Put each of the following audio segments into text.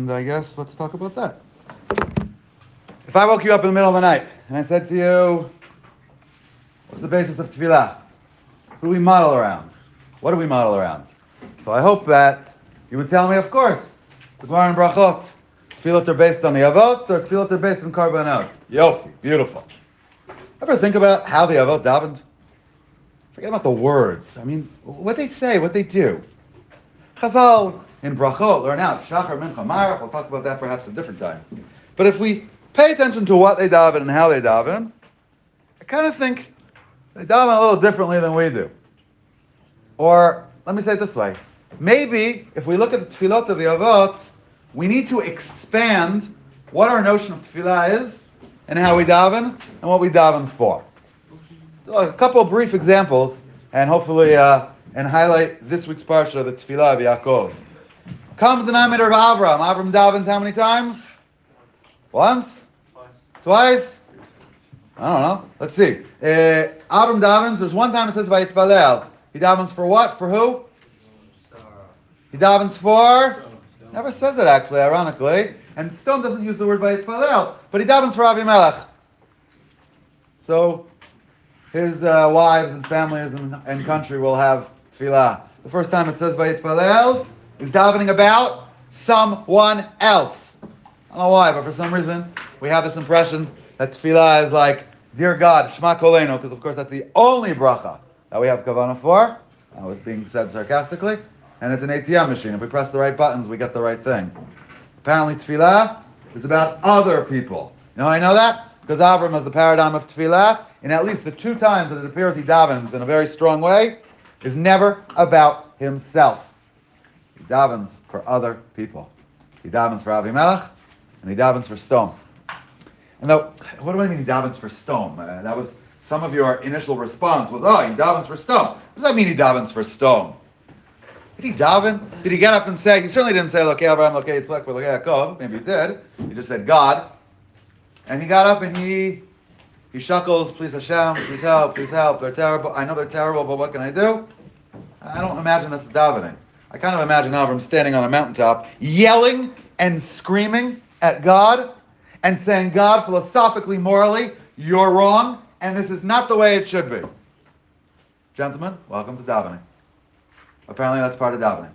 and I guess let's talk about that. If I woke you up in the middle of the night and I said to you, what's the basis of tefillah? Who do we model around? What do we model around? So I hope that you would tell me, of course, the Gemara and Brachot. Tefillot are based on the Avot, or tefillot are based on Karbanot. Yofi, beautiful. Ever think about how the Avot davened? Forget about the words. I mean, what they say, what they do. Chazal in Brachot learn out Shachar, Mincha, Marach. We'll talk about that perhaps a different time. But if we pay attention to what they daven and how they daven, I kind of think they daven a little differently than we do. Or, let me say it this way. Maybe, if we look at the tefillot of the Avot, we need to expand what our notion of tefillah is and how we daven and what we daven for. So a couple of brief examples and hopefully and highlight this week's parsha, the tefillah of Yaakov. Common denominator of Avram. Avram davens how many times? Once? Twice? I don't know. Let's see. Avram davens, there's one time it says Vayitpalel. He davens for what? For who? He davens for? Never says it actually, ironically. And Stone doesn't use the word Vayitpalel, but he davens for Avimelech. So his wives and families and country will have tefillah. The first time it says Vayitpalel, he's davening about someone else. I don't know why, but for some reason we have this impression that tefillah is like, dear God, Shema Kolenu, because of course that's the only bracha that we have kavanah for. That was being said sarcastically. And it's an ATM machine. If we press the right buttons, we get the right thing. Apparently tefillah is about other people. You know how I know that? Because Avram has the paradigm of tefillah, and at least the two times that it appears he davens in a very strong way, is never about himself. He davens for other people. He davens for Avimelech, and he davens for Stom. And though, what do I mean he davens for Stom? That was some of your initial response was, oh, he davens for Stom. What does that mean he davens for Stom? Did he daven? Did he get up and say, he certainly didn't say, Lokei Avraham, Lokei Yitzchak, Lokei Yaakov. Maybe he did. He just said God. And he got up and he shuckles, please Hashem, please help, they're terrible. I know they're terrible, but what can I do? I don't imagine that's davening. I kind of imagine Avram standing on a mountaintop, yelling and screaming at God, and saying, God, philosophically, morally, you're wrong, and this is not the way it should be. Gentlemen, welcome to davening. Apparently that's part of davening.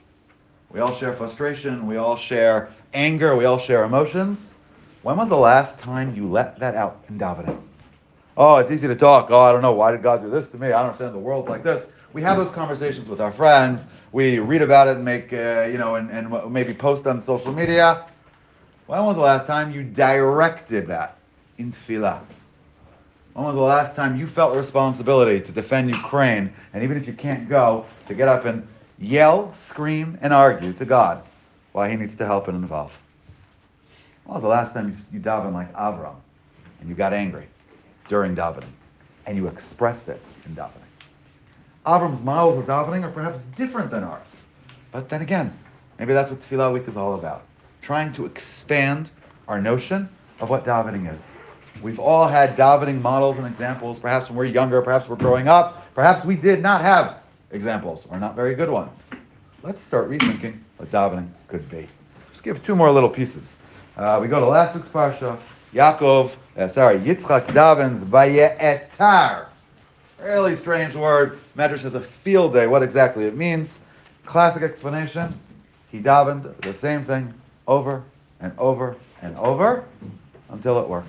We all share frustration, we all share anger, we all share emotions. When was the last time you let that out in davening? Oh, it's easy to talk. Oh, I don't know. Why did God do this to me? I don't understand the world like this. We have those conversations with our friends. We read about it and make, and maybe post on social media. When was the last time you directed that in tefillah? When was the last time you felt the responsibility to defend Ukraine, and even if you can't go, to get up and yell, scream, and argue to God why he needs to help and involve? When was the last time you davened like Avram, and you got angry during davening, and you expressed it in davening? Avram's models of davening are perhaps different than ours. But then again, maybe that's what Tefillah Week is all about. Trying to expand our notion of what davening is. We've all had davening models and examples, perhaps when we're younger, perhaps we're growing up, perhaps we did not have examples, or not very good ones. Let's start rethinking what davening could be. Just give two more little pieces. We go to last week's parsha. Yitzchak davens vaye'etar. Really strange word. Medrash has a field day. What exactly it means? Classic explanation. He davened the same thing over and over and over until it worked.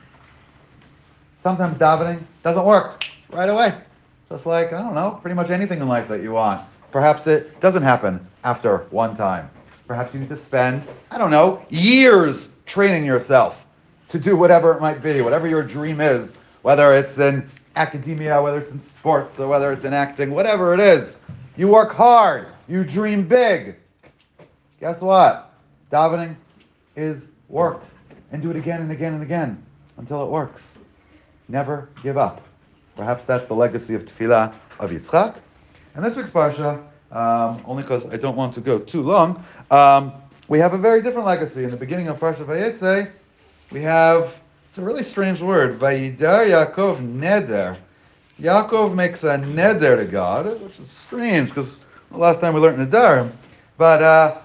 Sometimes davening doesn't work right away. Just like, I don't know, pretty much anything in life that you want. Perhaps it doesn't happen after one time. Perhaps you need to spend, I don't know, years training yourself to do whatever it might be, whatever your dream is, whether it's in academia, whether it's in sports, or whether it's in acting, whatever it is. You work hard. You dream big. Guess what? Davening is work. And do it again and again and again until it works. Never give up. Perhaps that's the legacy of Tefillah of Yitzchak. And this week's parsha, only because I don't want to go too long, we have a very different legacy. In the beginning of Parsha Vayetze, we have, it's a really strange word, Vayidar Yaakov Neder. Yaakov makes a neder to God, which is strange because the last time we learned neder. But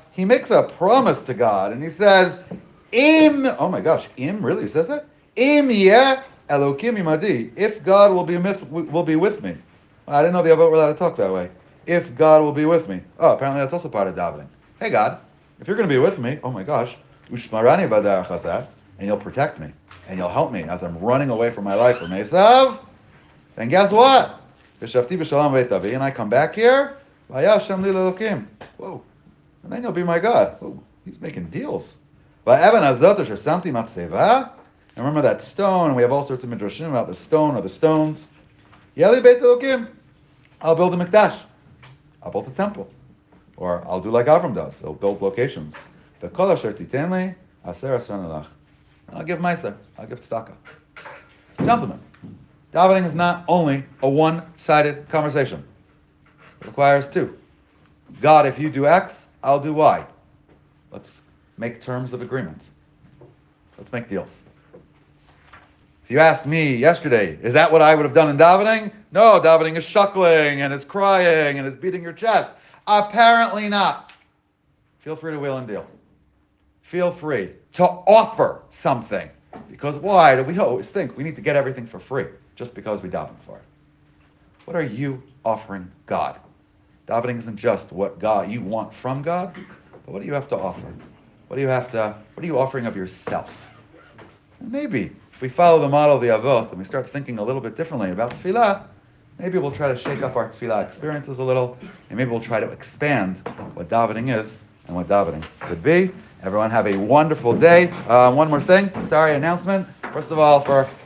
he makes a promise to God, and he says, Im, oh my gosh, Im, really, he says that? Im yeh Elokim imadi, if God will be with me. I didn't know the Avot were allowed to talk that way. If God will be with me. Oh, apparently that's also part of davening. Hey God, if you're going to be with me, oh my gosh, ushmarani b'derech hazeh, and you'll protect me, and you'll help me as I'm running away from my life from Esav, then guess what? V'shavti b'shalom beit avi, and I come back here, v'yashem li l'elokim. Whoa. And then you'll be my God. Whoa. He's making deals. V'evan hazot asher samti matzeva, and remember that stone, we have all sorts of midrashim about the stone or the stones. Yeli beit elokim. I'll build a mikdash. I'll build a temple. Or I'll do like Avram does. He'll build locations. V'kol asher titen li, aser asran alach. I'll give Meiser. I'll give tzedakah. Gentlemen, davening is not only a one-sided conversation. It requires two. God, if you do X, I'll do Y. Let's make terms of agreement. Let's make deals. If you asked me yesterday, is that what I would have done in davening? No, davening is shuckling, and it's crying, and it's beating your chest. Apparently not. Feel free to wheel and deal. Feel free to offer something. Because why do we always think we need to get everything for free just because we daven for it? What are you offering God? Davening isn't just what God you want from God, but what do you have to offer? What are you offering of yourself? And maybe if we follow the model of the Avot and we start thinking a little bit differently about tefillah, maybe we'll try to shake up our tefillah experiences a little, and maybe we'll try to expand what davening is and what davening could be. Everyone have a wonderful day. One more thing, announcement. First of all, for